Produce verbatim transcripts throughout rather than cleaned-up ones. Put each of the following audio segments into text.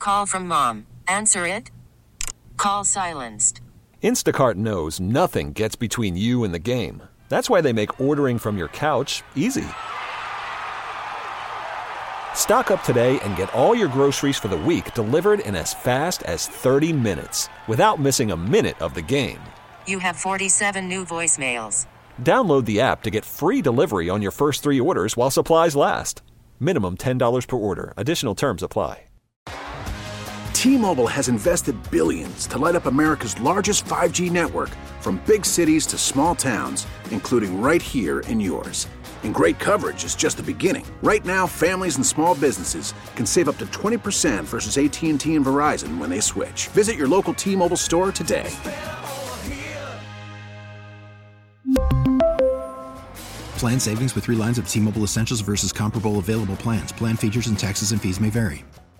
Call from mom. Answer it. Call silenced. Instacart knows nothing gets between you and the game. That's why they make ordering from your couch easy. Stock up today and get all your groceries for the week delivered in as fast as thirty minutes without missing a minute of the game. You have forty-seven new voicemails. Download the app to get free delivery on your first three orders while supplies last. Minimum ten dollars per order. Additional terms apply. T-Mobile has invested billions to light up America's largest five G network, from big cities to small towns, including right here in yours. And great coverage is just the beginning. Right now, families and small businesses can save up to twenty percent versus A T and T and Verizon when they switch. Visit your local T-Mobile store today. Plan savings with three lines of T-Mobile Essentials versus comparable available plans. Plan features and taxes and fees may vary.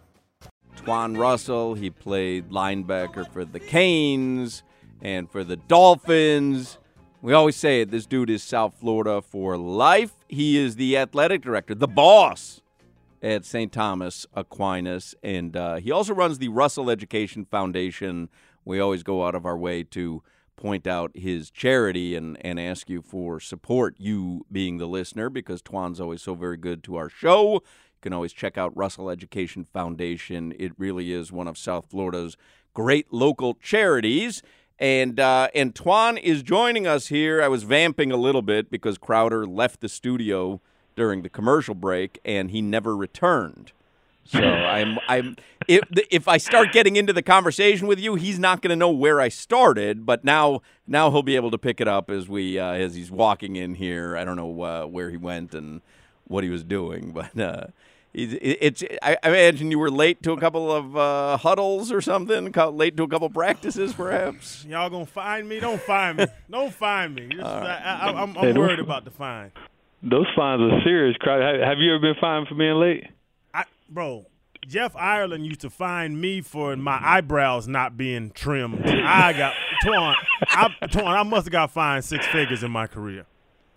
Twan Russell, he played linebacker for the Canes and for the Dolphins. We always say it, this dude is South Florida for life. He is the athletic director, the boss at Saint Thomas Aquinas, and uh, he also runs the Russell Education Foundation. We always go out of our way to point out his charity and, and ask you for support, you being the listener, because Twan's always so very good to our show. You can always check out Russell Education Foundation. It really is one of South Florida's great local charities. And uh, and Twan is joining us here. I was vamping a little bit because Crowder left the studio during the commercial break, and he never returned. So I'm I'm if if I start getting into the conversation with you, he's not going to know where I started. But now now he'll be able to pick it up as we uh, as he's walking in here. I don't know uh, where he went and what he was doing, but uh, it's. I imagine you were late to a couple of uh, huddles or something. Late to a couple practices, perhaps. Y'all gonna find me? Don't find me. Don't find me. Just, All right. I, I, I'm, I'm Hey, worried about the fine. Those fines are serious. Crowder. Have you ever been fined for being late? I, bro, Jeff Ireland used to fine me for my eyebrows not being trimmed. I got Twan. I, Twan, I must have got fined six figures in my career.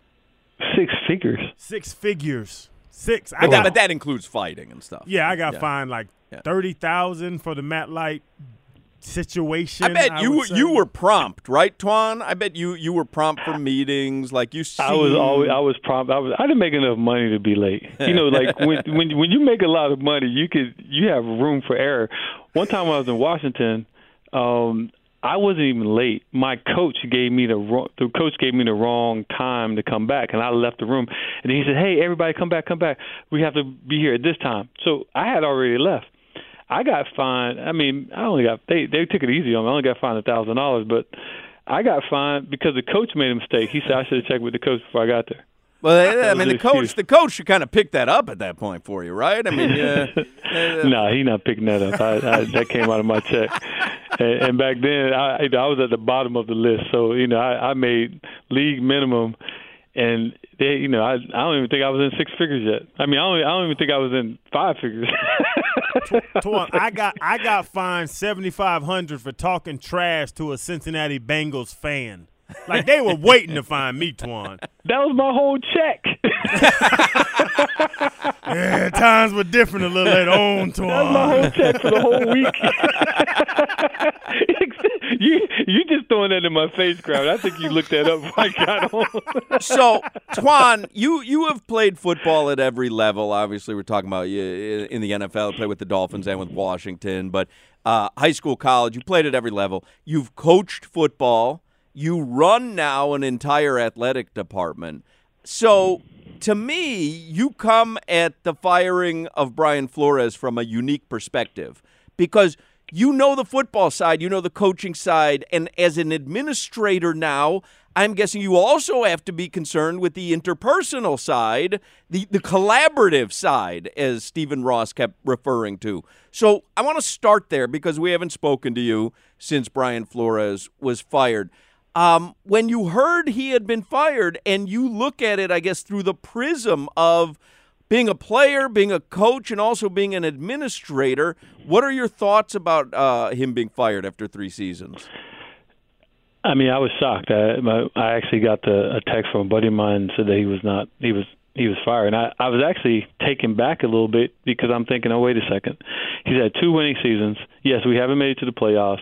Six figures. Six figures. Six. I But, got. that, but that includes fighting and stuff. Yeah, I got Yeah. fined like Yeah. thirty thousand for the Matt Light situation. I bet you would say. you were prompt, right, Twan? I bet you you were prompt for meetings. Like you see. I was always I was prompt. I was I didn't make enough money to be late. You know, like when when when you make a lot of money, you could you have room for error. One time I was in Washington, um, I wasn't even late. My coach gave me the wrong, the coach gave me the wrong time to come back, and I left the room. And he said, "Hey, everybody, come back, come back. We have to be here at this time." So I had already left. I got fined. I mean, I only got they they took it easy on me. I only got fined a thousand dollars, but I got fined because the coach made a mistake. He said I should have checked with the coach before I got there. Well, I mean, the the coach excuse. the coach should kind of pick that up at that point for you, right? I mean, uh, uh, No, he's not picking that up. I, I, that came out of my check. And, and back then, I, I was at the bottom of the list. So, you know, I, I made league minimum. And, they, you know, I, I don't even think I was in six figures yet. I mean, I don't, I don't even think I was in five figures. Twan, I got I got fined seventy-five hundred dollars for talking trash to a Cincinnati Bengals fan. Like, they were waiting to find me, Twan. That was my whole check. Yeah, times were different a little later on, That was my Twan. whole check for the whole week. you you just throwing that in my face, crowd. I think you looked that up before I got on. So, Twan, you you have played football at every level. Obviously, we're talking about you in the N F L, played with the Dolphins and with Washington. But uh, high school, college, you played at every level. You've coached football. You run now an entire athletic department. So, to me, you come at the firing of Brian Flores from a unique perspective because you know the football side, you know the coaching side, and as an administrator now, I'm guessing you also have to be concerned with the interpersonal side, the, the collaborative side, as Stephen Ross kept referring to. So I want to start there because we haven't spoken to you since Brian Flores was fired. Um, when you heard he had been fired and you look at it, I guess, through the prism of being a player, being a coach, and also being an administrator, what are your thoughts about uh, him being fired after three seasons? I mean, I was shocked. I, my, I actually got the, a text from a buddy of mine and said that he was not he was he was fired. And I, I was actually taken back a little bit because I'm thinking, oh, wait a second. He's had two winning seasons. Yes, we haven't made it to the playoffs,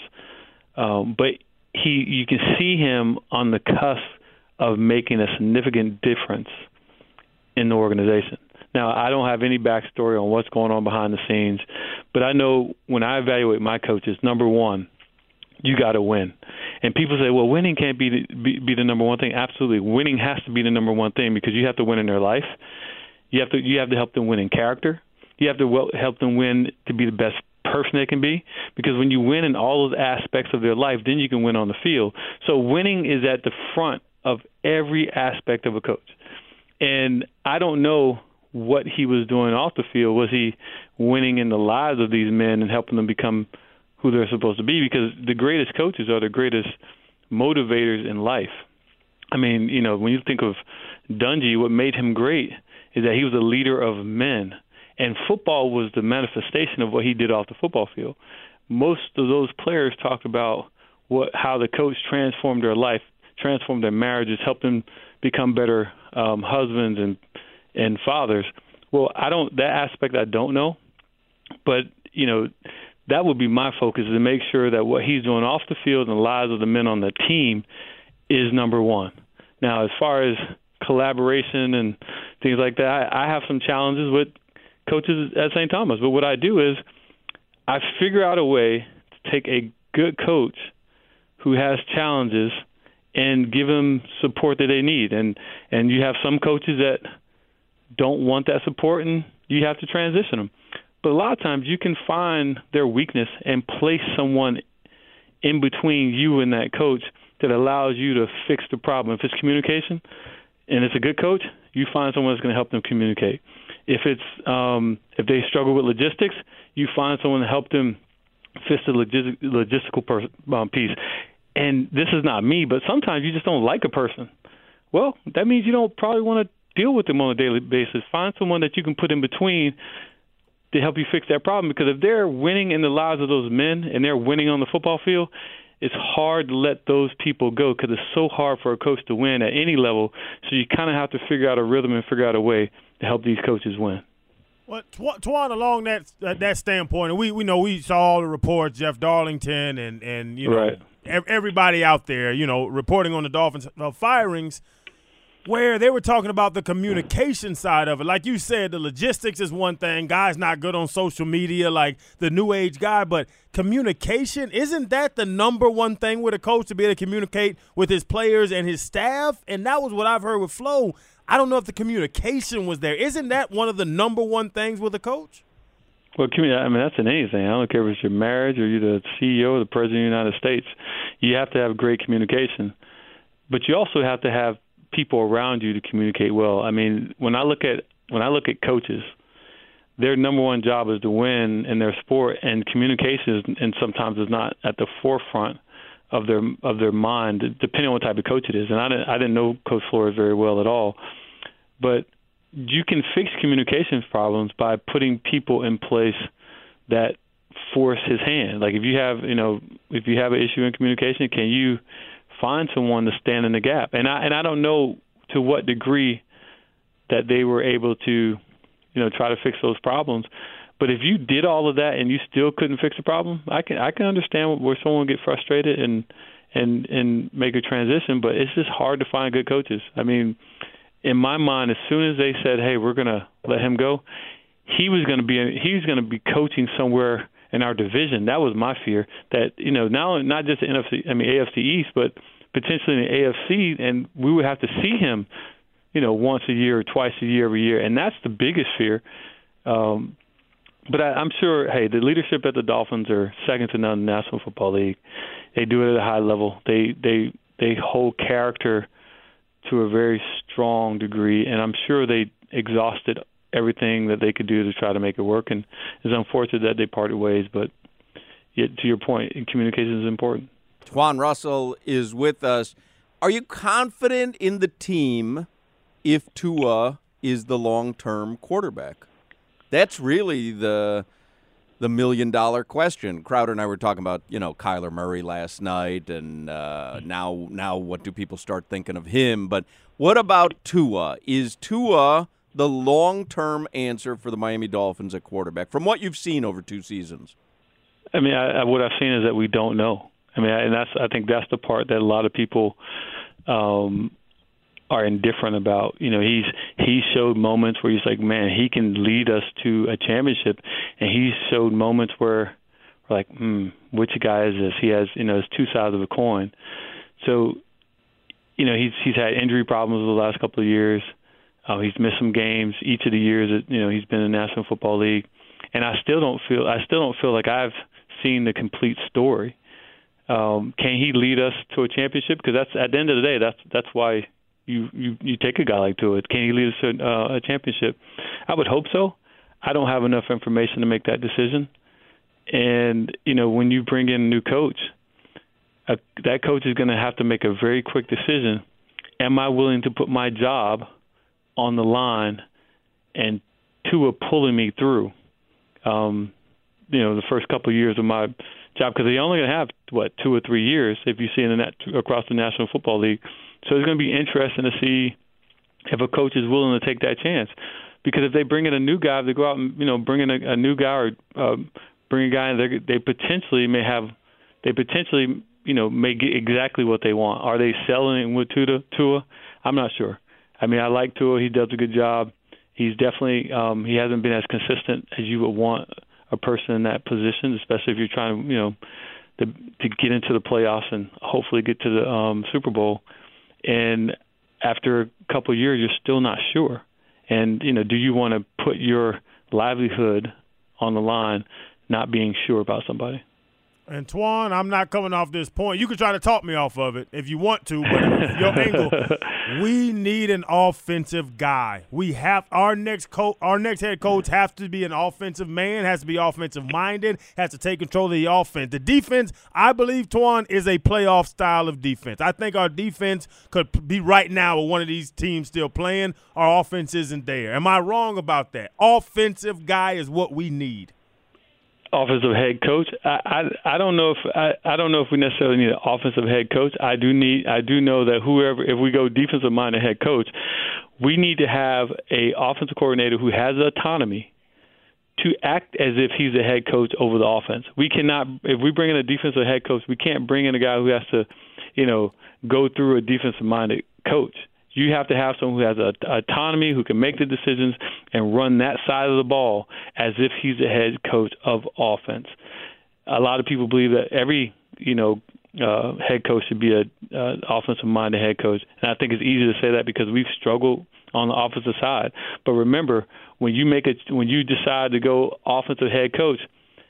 um, but he you can see him on the cusp of making a significant difference in the organization. Now, I don't have any backstory on what's going on behind the scenes, but I know when I evaluate my coaches, number one, you got to win. And people say, well, winning can't be the, be, be the number one thing. Absolutely. Winning has to be the number one thing because you have to win in their life. You have to you have to help them win in character. You have to well, help them win to be the best person they can be, because when you win in all those aspects of their life, then you can win on the field. So winning is at the front of every aspect of a coach. And I don't know what he was doing off the field. Was he winning in the lives of these men and helping them become who they're supposed to be? Because the greatest coaches are the greatest motivators in life. I mean, you know, when you think of Dungy, what made him great is that he was a leader of men. And football was the manifestation of what he did off the football field. Most of those players talk about what how the coach transformed their life, transformed their marriages, helped them become better um, husbands and and fathers. Well, I don't that aspect I don't know, but you know that would be my focus, is to make sure that what he's doing off the field and the lives of the men on the team is number one. Now, as far as collaboration and things like that, I, I have some challenges with coaches at Saint Thomas, but what I do is I figure out a way to take a good coach who has challenges and give them support that they need. And and you have some coaches that don't want that support, and you have to transition them. But a lot of times you can find their weakness and place someone in between you and that coach that allows you to fix the problem. If it's communication and it's a good coach, you find someone that's going to help them communicate. If it's um, if they struggle with logistics, you find someone to help them fix the logis- logistical per- um, piece. And this is not me, but sometimes you just don't like a person. Well, that means you don't probably want to deal with them on a daily basis. Find someone that you can put in between to help you fix that problem, because if they're winning in the lives of those men and they're winning on the football field, it's hard to let those people go because it's so hard for a coach to win at any level. So you kind of have to figure out a rhythm and figure out a way to help these coaches win. Well, Twan, along that uh, that standpoint, and we we know we saw all the reports, Jeff Darlington and and you know right. ev- everybody out there, you know, reporting on the Dolphins uh, firings, where they were talking about the communication side of it. Like you said, the logistics is one thing. Guys not good on social media like the new age guy, but communication, isn't that the number one thing with a coach, to be able to communicate with his players and his staff? And that was what I've heard with Flo. I don't know if the communication was there. Isn't that one of the number one things with a coach? Well, I mean, that's in anything. I don't care if it's your marriage or you're the C E O or the President of the United States. You have to have great communication. But you also have to have people around you to communicate well. I mean, when I look at when I look at coaches, their number one job is to win in their sport, and communication is, and sometimes is not at the forefront of their of their mind, depending on what type of coach it is. And I didn't I didn't know Coach Flores very well at all, but you can fix communications problems by putting people in place that force his hand. Like if you have you know if you have an issue in communication, can you find someone to stand in the gap? And I and I don't know to what degree that they were able to, you know, try to fix those problems. But if you did all of that and you still couldn't fix the problem, I can I can understand where someone would get frustrated and and and make a transition. But it's just hard to find good coaches. I mean, in my mind, as soon as they said, "Hey, we're going to let him go," he was going to be he was going to be coaching somewhere in our division. That was my fear. That you know, now not just the N F C, I mean A F C East, but potentially in the A F C, and we would have to see him, you know, once a year or twice a year every year, and that's the biggest fear. Um, but I, I'm sure, hey, the leadership at the Dolphins are second to none in the National Football League. They do it at a high level. They they they hold character to a very strong degree, and I'm sure they exhausted everything that they could do to try to make it work. And it's unfortunate that they parted ways, but yet, to your point, communication is important. Twan Russell is with us. Are you confident in the team if Tua is the long-term quarterback? That's really the the million-dollar question. Crowder and I were talking about, you know, Kyler Murray last night, and uh, now now what do people start thinking of him? But what about Tua? Is Tua the long-term answer for the Miami Dolphins at quarterback from what you've seen over two seasons? I mean, I, I, what I've seen is that we don't know. I mean, I, and that's I think that's the part that a lot of people um, are indifferent about. You know, he's he showed moments where he's like, man, he can lead us to a championship, and he showed moments where we're like, hmm, which guy is this? He has, you know, it's two sides of a coin. So, you know, he's he's had injury problems the last couple of years. Uh, he's missed some games each of the years that, you know, he's been in the National Football League, and I still don't feel I still don't feel like I've seen the complete story. Um, can he lead us to a championship? Because that's at the end of the day, that's that's why you you, you take a guy like Tua. Can he lead us to uh, a championship? I would hope so. I don't have enough information to make that decision. And you know, when you bring in a new coach, uh, that coach is going to have to make a very quick decision. Am I willing to put my job on the line and Tua pulling me through? Um, you know, the first couple of years of my job, because they're only going to have, what, two or three years if you see in the net, across the National Football League. So it's going to be interesting to see if a coach is willing to take that chance. Because if they bring in a new guy, if they go out and, you know, bring in a, a new guy or um, bring a guy in, they, they potentially may have, they potentially, you know, may get exactly what they want. Are they selling with Tua? Tua? I'm not sure. I mean, I like Tua. He does a good job. He's definitely, um, he hasn't been as consistent as you would want a person in that position, especially if you're trying to, you know, to, to get into the playoffs and hopefully get to the um, Super Bowl. And after a couple of years, you're still not sure. And, you know, do you want to put your livelihood on the line not being sure about somebody? And, Twan, I'm not coming off this point. You can try to talk me off of it if you want to, but your angle, we need an offensive guy. We have our next co- our next head coach has to be an offensive man, has to be offensive-minded, has to take control of the offense. The defense, I believe, Twan, is a playoff style of defense. I think our defense could be right now with one of these teams still playing. Our offense isn't there. Am I wrong about that? Offensive guy is what we need. Offensive head coach. I, I I don't know if I, I don't know if we necessarily need an offensive head coach. I do need I do know that whoever if we go defensive minded head coach, we need to have a offensive coordinator who has autonomy to act as if he's a head coach over the offense. We cannot if we bring in a defensive head coach, we can't bring in a guy who has to, you know, go through a defensive minded coach. You have to have someone who has a, autonomy, who can make the decisions and run that side of the ball as if he's the head coach of offense. A lot of people believe that every, you know, uh, head coach should be a uh, offensive-minded head coach, and I think it's easy to say that because we've struggled on the offensive side. But remember, when you make it, when you decide to go offensive head coach,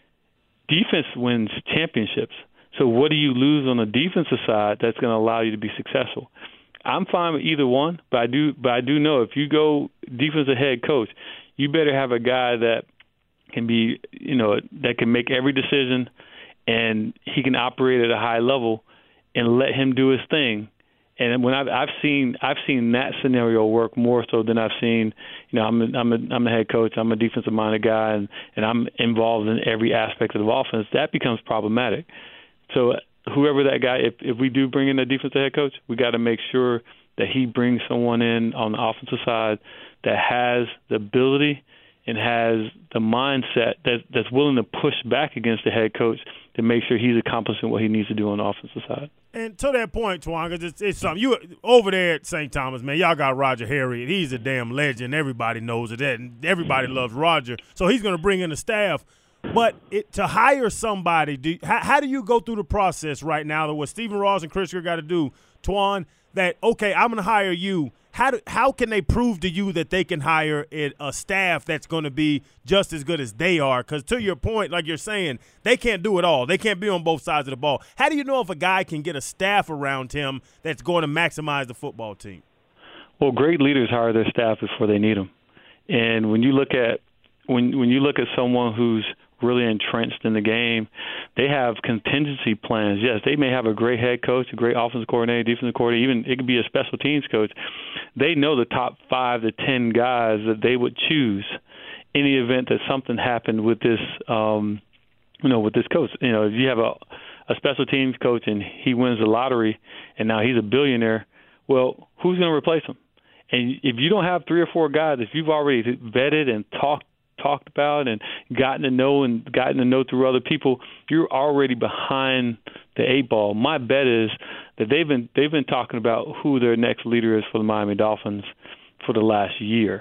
defense wins championships. So what do you lose on the defensive side that's going to allow you to be successful? I'm fine with either one, but I do but I do know if you go defensive head coach, you better have a guy that can be, you know, that can make every decision and he can operate at a high level and let him do his thing. And when I've I've seen I've seen that scenario work more so than I've seen, you know, I'm a, I'm a, I'm a head coach, I'm a defensive minded guy, and, and I'm involved in every aspect of the offense. That becomes problematic. So whoever that guy, if, if we do bring in a defensive head coach, we got to make sure that he brings someone in on the offensive side that has the ability and has the mindset that, that's willing to push back against the head coach to make sure he's accomplishing what he needs to do on the offensive side. And to that point, Twan, because it's, it's something. You over there at Saint Thomas, man, y'all got Roger Harriet. He's a damn legend. Everybody knows it, and everybody loves Roger. So he's going to bring in the staff. But it, to hire somebody, do, how, how do you go through the process right now that what Stephen Ross and Chris got to do, Twan, that, okay, I'm going to hire you. How do, how can they prove to you that they can hire a, a staff that's going to be just as good as they are? Because to your point, like you're saying, they can't do it all. They can't be on both sides of the ball. How do you know if a guy can get a staff around him that's going to maximize the football team? Well, great leaders hire their staff before they need them. And when you look at when when you look at someone who's really entrenched in the game, they have contingency plans. Yes, they may have a great head coach, a great offensive coordinator, defensive coordinator, even it could be a special teams coach. They know the top five to ten guys that they would choose in the event that something happened with this, um, you know, with this coach. You know, if you have a, a special teams coach and he wins the lottery and now he's a billionaire, well, who's going to replace him? And if you don't have three or four guys, if you've already vetted and talked talked about and gotten to know and gotten to know through other people, you're already behind the eight ball. My bet is that they've been they've been talking about who their next leader is for the Miami Dolphins for the last year.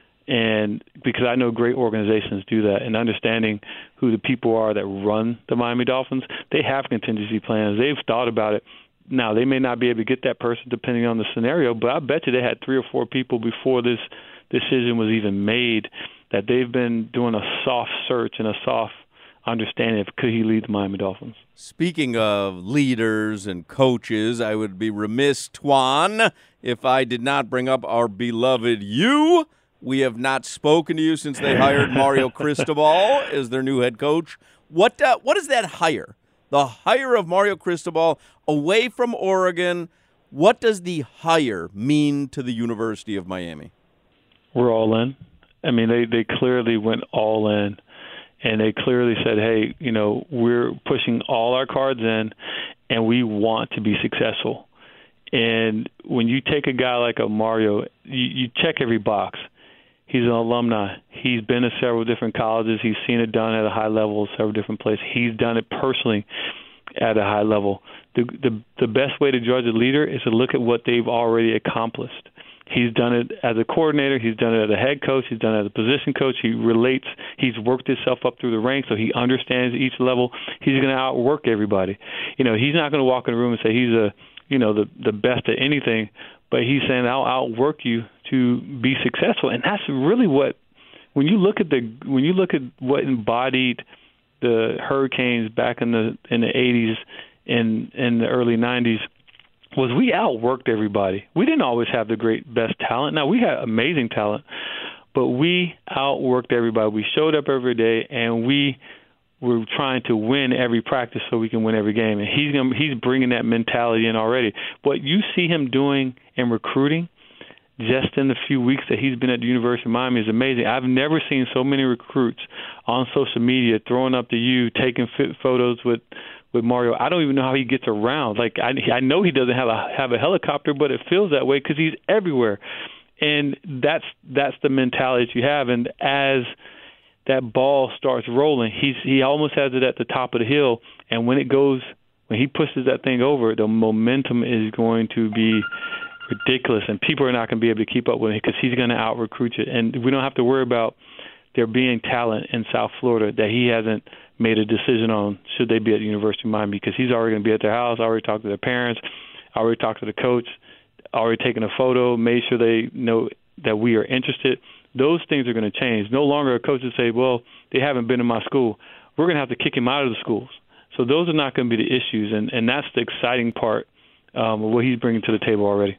And because I know great organizations do that, and understanding who the people are that run the Miami Dolphins, they have contingency plans. They've thought about it. Now, they may not be able to get that person depending on the scenario, but I bet you they had three or four people before this decision was even made that they've been doing a soft search and a soft understanding of could he lead the Miami Dolphins. Speaking of leaders and coaches, I would be remiss, Twan, if I did not bring up our beloved you. We have not spoken to you since they hired Mario Cristobal as their new head coach. What uh, what is that hire? The hire of Mario Cristobal away from Oregon. What does the hire mean to the University of Miami? We're all in. I mean, they, they clearly went all in, and they clearly said, hey, you know, we're pushing all our cards in, and we want to be successful. And when you take a guy like a Mario, you, you check every box. He's an alumni. He's been to several different colleges. He's seen it done at a high level, several different places. He's done it personally at a high level. The, the the best way to judge a leader is to look at what they've already accomplished. He's done it as a coordinator. He's done it as a head coach. He's done it as a position coach. He relates. He's worked himself up through the ranks, so he understands each level. He's going to outwork everybody. You know, he's not going to walk in a room and say he's a, you know, the the best at anything, but he's saying I'll outwork you to be successful. And that's really what, when you look at the when you look at what embodied the Hurricanes back in the in the eighties and in the early nineties, was we outworked everybody. We didn't always have the great best talent. Now, we had amazing talent, but we outworked everybody. We showed up every day, and we were trying to win every practice so we can win every game. And he's gonna, he's bringing that mentality in already. What you see him doing in recruiting just in the few weeks that he's been at the University of Miami is amazing. I've never seen so many recruits on social media throwing up the U, taking fit photos with with Mario. I don't even know how he gets around. Like I, I know he doesn't have a have a helicopter, but it feels that way because he's everywhere. And that's that's the mentality that you have. And as that ball starts rolling, he's he almost has it at the top of the hill. And when it goes, when he pushes that thing over, the momentum is going to be ridiculous, and people are not going to be able to keep up with it because he's going to out-recruit you. And we don't have to worry about there being talent in South Florida that he hasn't made a decision on should they be at the University of Miami, because he's already going to be at their house, already talked to their parents, already talked to the coach, already taken a photo, made sure they know that we are interested. Those things are going to change. No longer a coach will say, well, they haven't been in my school. We're going to have to kick him out of the schools. So those are not going to be the issues, and, and that's the exciting part um, of what he's bringing to the table already.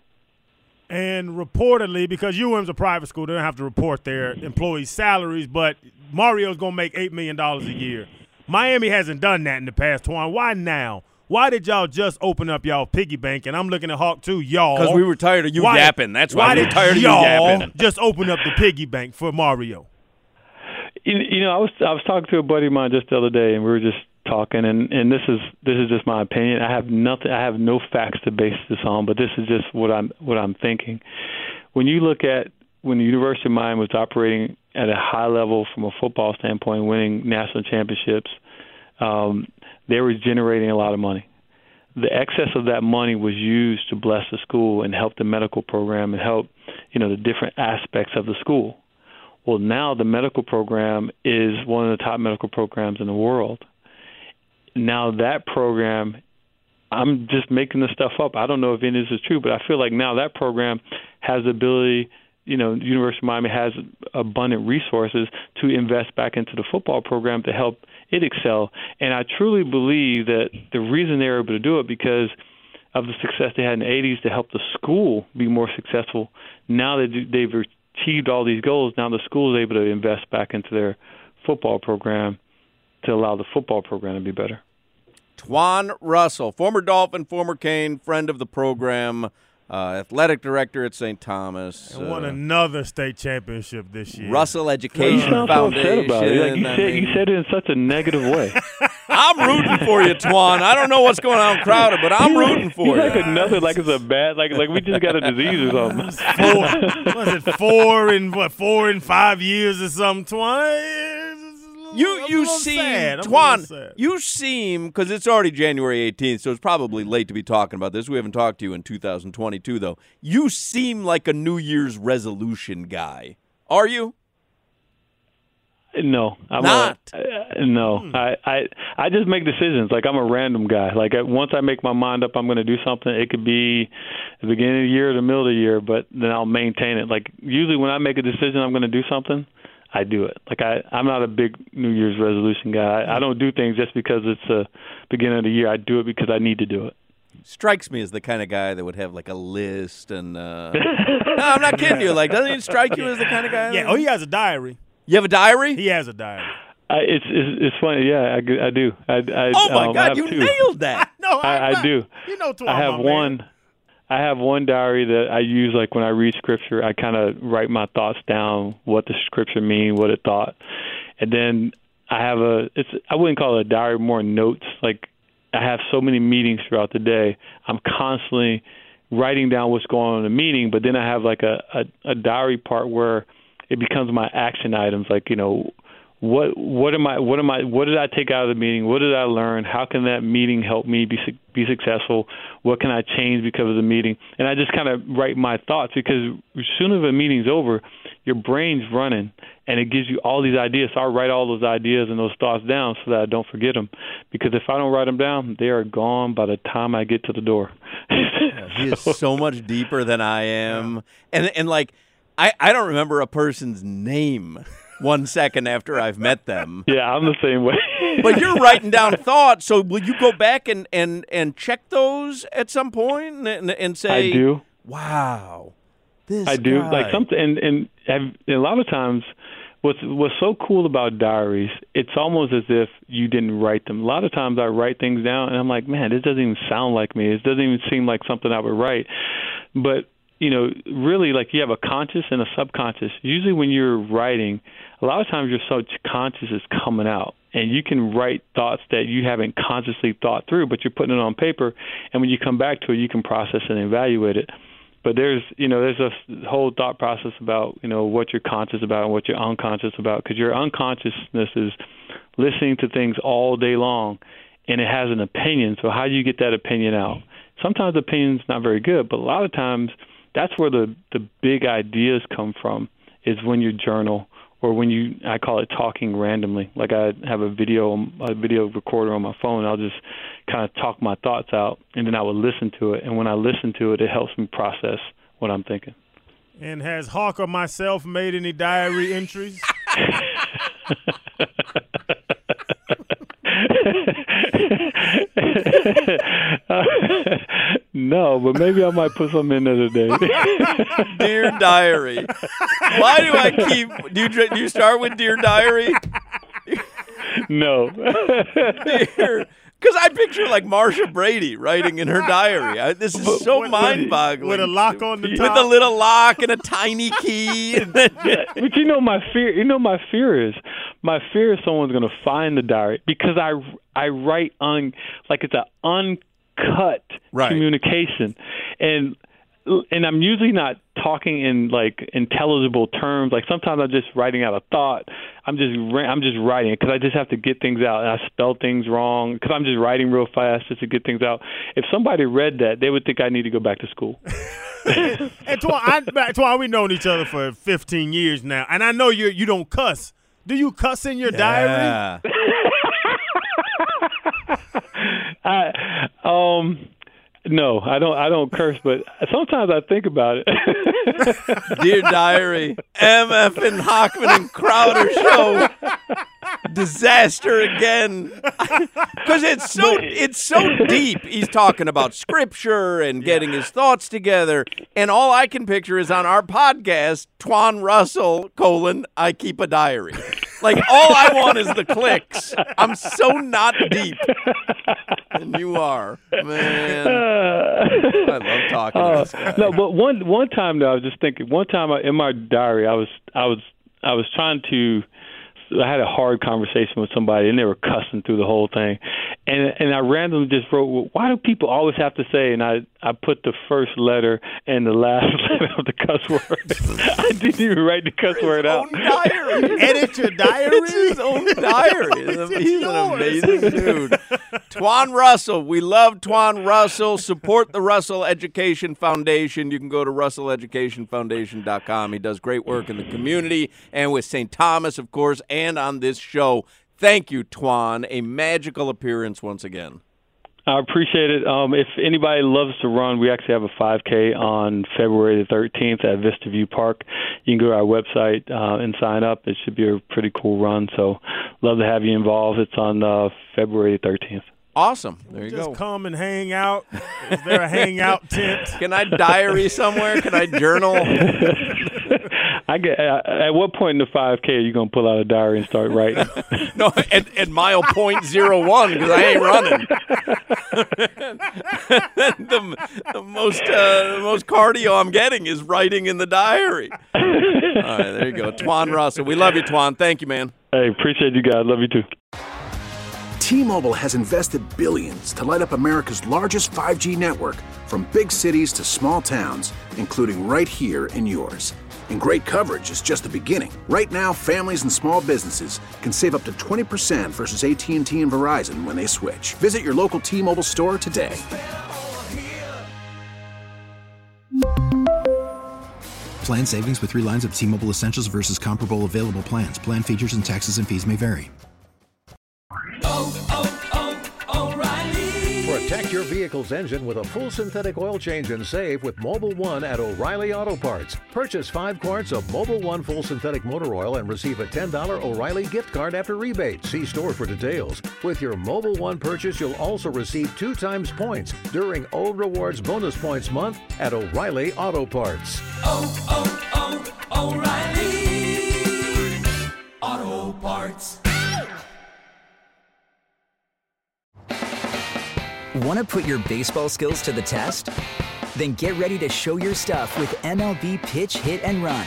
And reportedly, because U M's a private school, they don't have to report their employees' salaries, but Mario's going to make eight million dollars a year. Miami hasn't done that in the past, Twan. Why now? Why did y'all just open up y'all piggy bank? And I'm looking at Hawk too, y'all. Because we were tired of you why, yapping. That's why, why we were tired of you yapping. Just open up the piggy bank for Mario. You, you know, I was I was talking to a buddy of mine just the other day, and we were just talking, and, and this is this is just my opinion. I have nothing. I have no facts to base this on, but this is just what I'm what I'm thinking. When you look at when the University of Miami was operating at a high level from a football standpoint, winning national championships, um, they were generating a lot of money. The excess of that money was used to bless the school and help the medical program and help, you know, the different aspects of the school. Well, now the medical program is one of the top medical programs in the world. Now that program, I'm just making this stuff up. I don't know if any of this is true, but I feel like now that program has the ability, you know, the University of Miami has abundant resources to invest back into the football program to help it excel. And I truly believe that the reason they were able to do it because of the success they had in the eighties to help the school be more successful. Now that they've achieved all these goals, now the school is able to invest back into their football program to allow the football program to be better. Twan Russell, former Dolphin, former Cane, friend of the program, uh, athletic director at Saint Thomas. And won uh, another state championship this year. Russell You Education sound so upset Foundation. about it. Like you I said, you mean, said it in such a negative way. I'm rooting for you, Twan. I don't know what's going on with Crowder, but I'm rooting for He's you. like another, like it's a bad, like like we just got a disease or something. Four, was it four in what four in five years or something? Twan. You I'm a you little seem sad. I'm a Twan. little sad. You seem because it's already January eighteenth, so it's probably late to be talking about this. We haven't talked to you in two thousand twenty-two, though. You seem like a New Year's resolution guy. Are you? No, I'm Not. A, uh, no, Hmm. I, I I just make decisions. Like I'm a random guy. Like I, once I make my mind up, I'm going to do something. It could be the beginning of the year or the middle of the year, but then I'll maintain it. Like usually when I make a decision, I'm going to do something. I do it. Like I, I'm not a big New Year's resolution guy. I, I don't do things just because it's the beginning of the year. I do it because I need to do it. Strikes me as the kind of guy that would have like a list and. Uh... no, I'm not kidding you. Like, doesn't he strike you as the kind of guy? Yeah. that- Oh, he has a diary. You have a diary? He has a diary. I, it's, it's it's funny. Yeah, I, I do. I, I, oh my um, I God, have you two. nailed that. No, I, I do. You know, Twan, I have my man. one. I have one diary that I use like when I read scripture. I kind of write my thoughts down, what the scripture mean, what it thought, and then I have a. It's I wouldn't call it a diary, more notes. Like I have so many meetings throughout the day. I'm constantly writing down what's going on in the meeting, but then I have like a, a, a diary part where it becomes my action items. Like you know. What what am I what am I what did I take out of the meeting? What did I learn? How can that meeting help me be be successful? What can I change because of the meeting? And I just kind of write my thoughts because as soon as the meeting's over, your brain's running and it gives you all these ideas. So I write all those ideas and those thoughts down so that I don't forget them. Because if I don't write them down, they are gone by the time I get to the door. He is so much deeper than I am, and and like I I don't remember a person's name. One second after I've met them. Yeah, I'm the same way. But you're writing down thoughts, so will you go back and, and, and check those at some point and, and say, I do. Wow, this I do. guy. Like something, and, and, and a lot of times, what's what's so cool about diaries, it's almost as if you didn't write them. A lot of times I write things down, and I'm like, man, this doesn't even sound like me. It doesn't even seem like something I would write. But you know, really, like you have a conscious and a subconscious. Usually when you're writing, a lot of times your subconscious is coming out, and you can write thoughts that you haven't consciously thought through, but you're putting it on paper, and when you come back to it, you can process and evaluate it. But there's, you know, there's a whole thought process about, you know, what you're conscious about and what you're unconscious about, because your unconsciousness is listening to things all day long, and it has an opinion. So how do you get that opinion out? Sometimes the opinion's not very good, but a lot of times that's where the, the big ideas come from, is when you journal or when you, I call it talking randomly. Like I have a video, a video recorder on my phone. I'll just kind of talk my thoughts out, and then I would listen to it. And when I listen to it, it helps me process what I'm thinking. And has Hawk or myself made any diary entries? uh, no, but maybe I might put something in there today. Dear Diary. Why do I keep? Do you do you start with Dear Diary? No. Dear. Because I picture like Marsha Brady writing in her diary. I, this is so With- mind-boggling. with a lock on the With top. a little lock and a tiny key. But you know my fear. You know my fear is my fear is someone's going to find the diary, because I I write on like it's an uncut Right. communication, and and I'm usually not talking in like intelligible terms. Like sometimes I'm just writing out a thought. I'm just I'm just writing it because I just have to get things out, and I spell things wrong because I'm just writing real fast just to get things out. If somebody read that, they would think I need to go back to school. And Twan, I, Twan, we've known each other for fifteen years now, and I know you you don't cuss. Do you cuss in your diary? Yeah. I um. No, I don't. I don't curse, but sometimes I think about it. Dear Diary, M F and Hockman and Crowder show. Disaster again. Because it's so it's so deep. He's talking about scripture and getting his thoughts together. And all I can picture is on our podcast, Twan Russell, colon, I keep a diary. Like, all I want is the clicks. I'm so not deep. And you are, man. I love talking Uh, to this guy. no, but one one time though, I was just thinking. One time I, in my diary, I was I was I was trying to. I had a hard conversation with somebody, and they were cussing through the whole thing. And and I randomly just wrote, well, why do people always have to say, and I, I put the first letter and the last letter of the cuss word. I didn't even write the cuss word out. Own diary. Edit your diary. It's his own diary. It's He's an yours. amazing dude. Twan Russell. We love Twan Russell. Support the Russell Education Foundation. You can go to russell education foundation dot com. He does great work in the community and with Saint Thomas, of course, and on this show. Thank you, Twan. A magical appearance once again. I appreciate it. Um, if anybody loves to run, we actually have a five K on February the thirteenth at Vista View Park. You can go to our website uh, and sign up. It should be a pretty cool run. So love to have you involved. It's on uh, February thirteenth. Awesome. There you Just go. come and hang out. Is there a hangout tent? Can I diary somewhere? Can I journal? I get. Uh, at what point in the five K are you gonna pull out a diary and start writing? No, at, at mile point zero one because I ain't running. the, the most uh, the most cardio I'm getting is writing in the diary. All right, there you go, Twan Russell. We love you, Twan. Thank you, man. Hey, appreciate you guys. Love you too. T-Mobile has invested billions to light up America's largest five G network, from big cities to small towns, including right here in yours. And great coverage is just the beginning. Right now, families and small businesses can save up to twenty percent versus A T and T and Verizon when they switch. Visit your local T-Mobile store today. Plan savings with three lines of T-Mobile Essentials versus comparable available plans. Plan features and taxes and fees may vary. Protect your vehicle's engine with a full synthetic oil change and save with Mobil one at O'Reilly Auto Parts. Purchase five quarts of Mobil one full synthetic motor oil and receive a ten dollars O'Reilly gift card after rebate. See store for details. With your Mobil one purchase, you'll also receive two times points during O Rewards Bonus Points Month at O'Reilly Auto Parts. Oh, oh, oh, O'Reilly Auto Parts. Want to put your baseball skills to the test? Then get ready to show your stuff with M L B Pitch, Hit, and Run.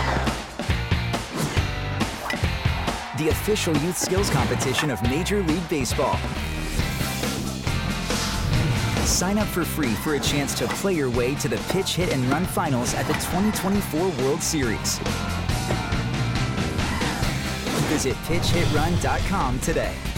The official youth skills competition of Major League Baseball. Sign up for free for a chance to play your way to the Pitch, Hit, and Run finals at the twenty twenty-four World Series. Visit pitch hit run dot com today.